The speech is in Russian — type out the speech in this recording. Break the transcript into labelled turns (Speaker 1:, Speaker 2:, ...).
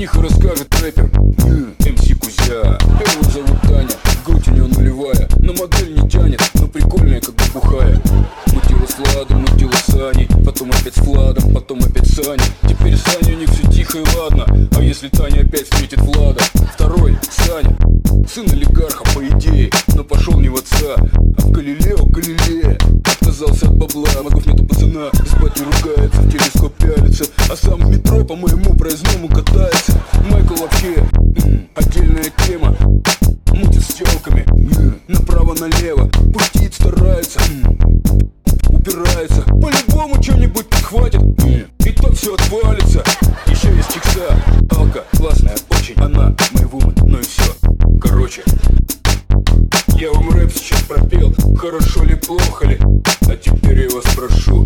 Speaker 1: них и расскажет рэпер МС Кузя. Первую зовут Таня, грудь у нее нулевая. На модель не тянет, но прикольная, как бы бухая. Мутила с Владом, мутила с Аней, потом опять с Владом, потом опять с Аней. Теперь с Аней у них все тихо и ладно. А если Таня опять встретит Влада? Второй, Саня, сын олигарха по идее, но пошел не в отца, а в Галилео Галилея. Отказался от бабла, мозгов нету пацана, спать не ругается, в телескоп пялится, а сам в метро по моему проездному катается. Майкл вообще отдельная тема, мутит с телками направо-налево, пустить старается, упирается, по-любому что-нибудь подхватит, и так все отвалится. Еще есть чикса, алка, классная очень, она мой вумен, ну и все. Короче, я вам рэп сейчас пропел, хорошо ли, плохо ли, а теперь я вас прошу,